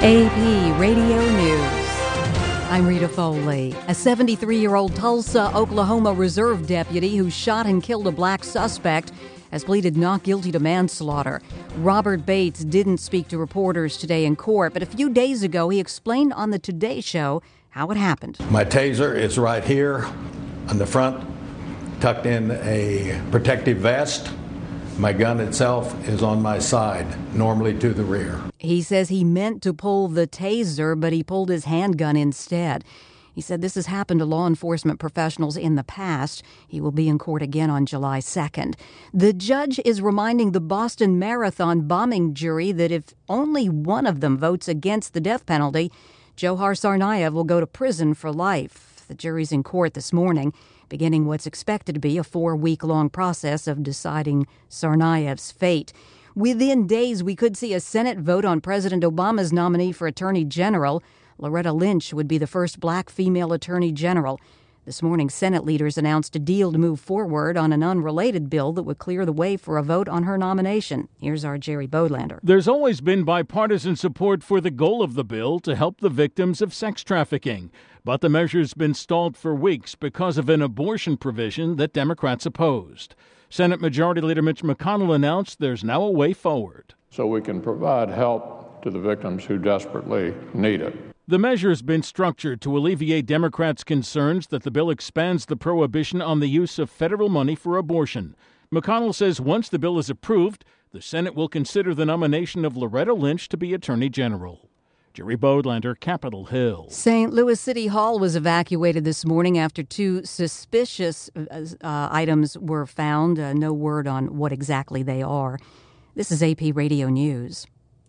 AP Radio News. I'm Rita Foley. A 73-year-old Tulsa, Oklahoma Reserve deputy who shot and killed a black suspect has pleaded not guilty to manslaughter. Robert Bates didn't speak to reporters today in court, but a few days ago he explained on the Today Show how it happened. My taser is right here on the front, tucked in a protective vest. My gun itself is on my side, normally to the rear. He says he meant to pull the taser, but he pulled his handgun instead. He said this has happened to law enforcement professionals in the past. He will be in court again on July 2nd. The judge is reminding the Boston Marathon bombing jury that if only one of them votes against the death penalty, Dzhokhar Tsarnaev will go to prison for life. The jury's in court this morning, beginning what's expected to be a 4-week-long process of deciding Tsarnaev's fate. Within days, we could see a Senate vote on President Obama's nominee for Attorney General. Loretta Lynch would be the first black female Attorney General. This morning, Senate leaders announced a deal to move forward on an unrelated bill that would clear the way for a vote on her nomination. Here's our Jerry Bodlander. There's always been bipartisan support for the goal of the bill to help the victims of sex trafficking. But the measure's been stalled for weeks because of an abortion provision that Democrats opposed. Senate Majority Leader Mitch McConnell announced there's now a way forward. So we can provide help to the victims who desperately need it. The measure has been structured to alleviate Democrats' concerns that the bill expands the prohibition on the use of federal money for abortion. McConnell says once the bill is approved, the Senate will consider the nomination of Loretta Lynch to be Attorney General. Jerry Bodlander, Capitol Hill. St. Louis City Hall was evacuated this morning after 2 suspicious items were found. No word on what exactly they are. This is AP Radio News.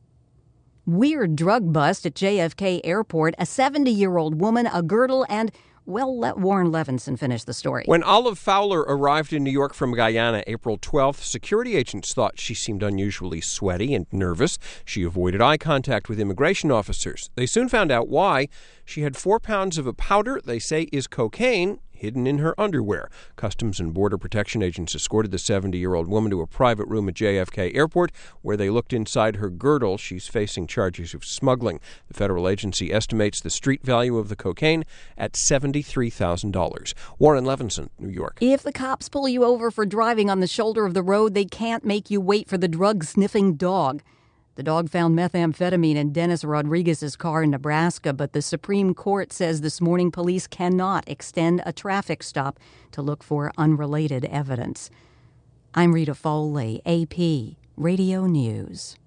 Weird drug bust at JFK Airport. A 70-year-old woman, a girdle, and, well, let Warren Levinson finish the story. When Olive Fowler arrived in New York from Guyana April 12th, security agents thought she seemed unusually sweaty and nervous. She avoided eye contact with immigration officers. They soon found out why. She had 4 pounds of a powder they say is cocaine hidden in her underwear. Customs and Border Protection agents escorted the 70-year-old woman to a private room at JFK Airport where they looked inside her girdle. She's facing charges of smuggling. The federal agency estimates the street value of the cocaine at $73,000. Warren Levinson, New York. If the cops pull you over for driving on the shoulder of the road, they can't make you wait for the drug-sniffing dog. The dog found methamphetamine in Dennis Rodriguez's car in Nebraska, but the Supreme Court says this morning police cannot extend a traffic stop to look for unrelated evidence. I'm Rita Foley, AP Radio News.